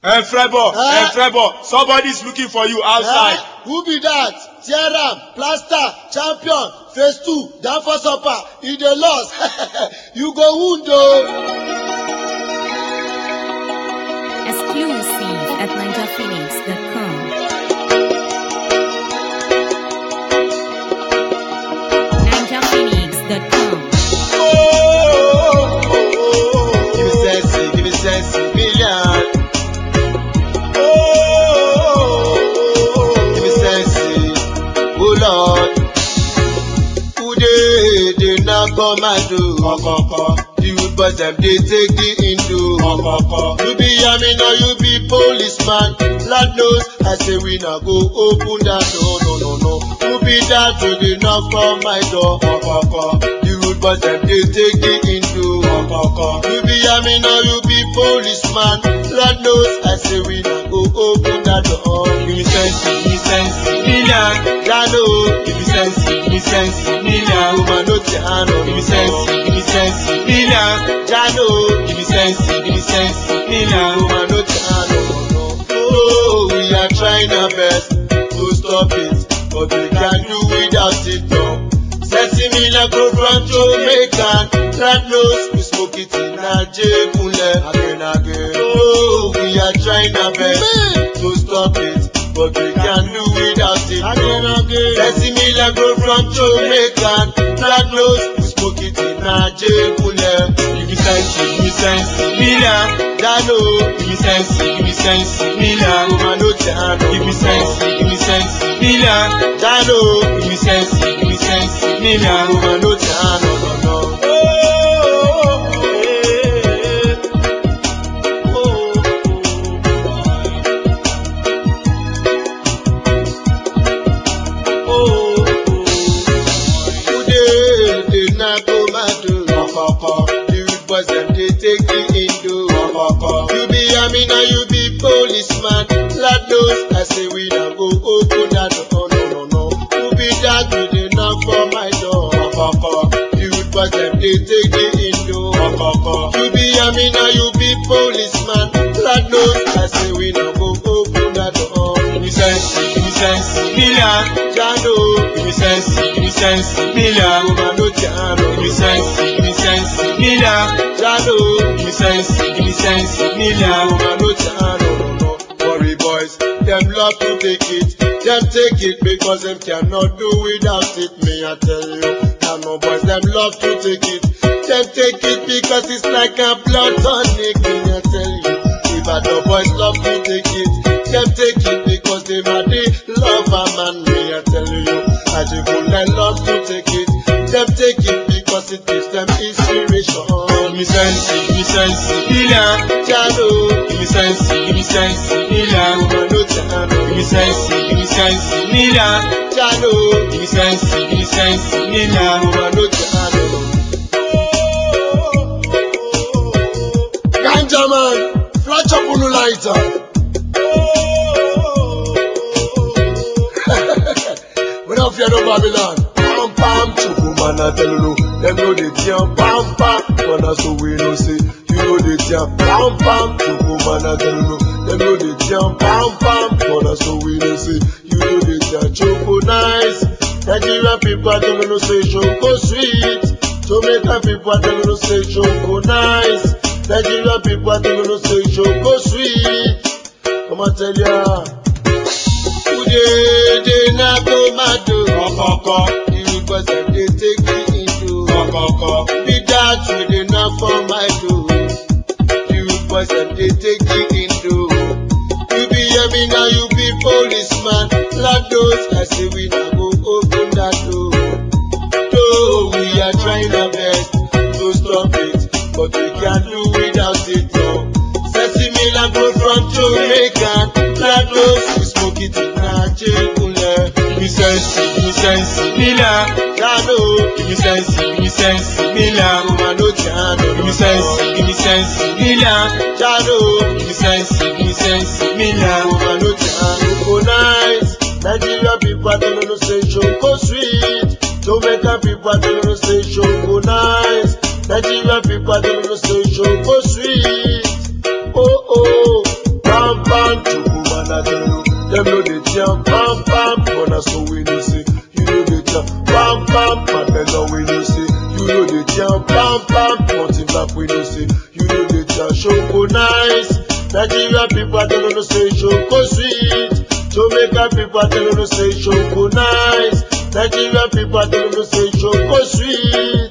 Frebo, somebody's looking for you outside. Who be that? Tearam, Plaster, Champion, Phase 2, down for supper, in the loss. You go wound though. Exclusive at NinjaPhoenix.com. NinjaPhoenix.com. Give me sense, million. Give me sense, oh Lord. Who they not come and do? The wood boys them they take the Hindu. You be yammy now, you be policeman. Lord knows, I say we not go open that door. No. Who be that to the knock on my door? The wood boys them they take the Hindu. You be yammy now, you be policeman. Lord knows, I say we not go open that door. Give me sense, million. Jano, Give me sense, million. woman no tiano. Give me sense, million. Jano, Give me sense, million. woman no tiano. Oh, we are trying our best to stop it, but we can't do without it. No. Sesame go from Jamaica, God knows we smoke it in Nigeria again. Oh, we are trying our best to stop it, but we can't do without it. Again. Sesame go from Jamaica, God knows we smoke it in Nigeria. Give me sense, million. Jano, Give me sense, million. woman no tiano. Give me sense, million. Jano, Give me sense, million. woman no tiano. Boys them they take the Hindu. You be yammy now, you be policeman. Lord knows, I say we not go open that door. No. Who be that with the knock for my door? You boys them they take the Hindu. You be yammy now, you be policeman. Lord knows, I say we not go open that door. Give me sense, million. Jano, Give me sense, million. woman no tiano. Give me sense, million. Jano, Give me sense, million. woman no tiano. Worry boys, them love to take it. Them take it because them cannot do without it. Me I tell you, no boys, them love to take it. Them take it because it's like a blood tonic. Me I tell you, if the boys love to take it, them take it because they might love a man. Me I tell you, I just love to take it. Them take it because it gives them inspiration. Give me sense, million. Jano, Give me sense, million. woman no tiano. Give me sense, million. Jano, Give me sense, million. woman no tiano. Ganja man, flash up on the lighter. We don't fear no Babylon. Pam pam, chuku man I tell you, them know the jam. Pam pam, man so we no say, you know the jam. Pam pam, chuku man I tell you, them know the jam. Pam pam, man so we no say, you know the jam. Choco nice, Nigerian people I tell you say choco sweet. Jamaican people I tell you say choco nice. Nigerian people I tell you say choco sweet. Come on tell ya. They not go mad do. You boys them they take the Hindu. Be that with the knock for my door. You boys them they take the Hindu. You be yammy now, you be policeman. Lord knows, I say we not go open that door. Though we are trying our best to stop it, but we can't do without it. No. Sesame go from Jamaica. Lord knows, we smoke it in Nigeria. Give me sense, million. Jano, Give me sense, million. woman no tiano. Give me sense, million. Jano, Give me sense, million. woman no tiano. Oh nice, Nigerian people I tell you say choco sweet. Jamaican people I tell you say choco nice. Nigerian people I tell you say choco sweet. Oh, pam Them know they jump, pam pam, but that's so we know say. You know they jump, pam pam, my bello we know say. You know they jump, pam pam, mountain back we know say. You know they jump, Shoko nice. Nigerian people I don't know say Shoko sweet. Jamaican people I don't know say Shoko nice. Nigerian people I don't know say Shoko sweet.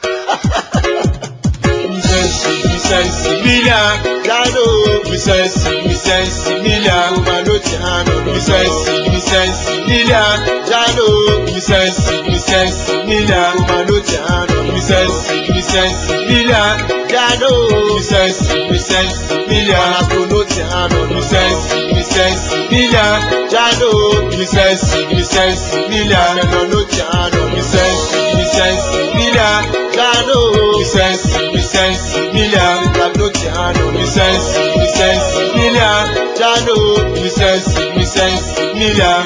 Mila, Jano, Misensi Mila, Manotiano, Misensi Mila, Jano, Misensi Mila, Manotiano, Misensi Mila, Jano, Misensi Mila, Manotiano, Misensi Mila, Jano, Misensi Mila, Manotiano, Misensi Mila, Jano, Misensi Mila, Manotiano, Misensi Mila, Jano, Misensi Mila,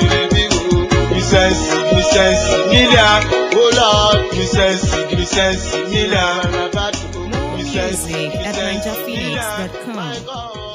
Misensi Mila, oh Lord, Misensi Mila, More music at NinjaPhoenix.com. my God.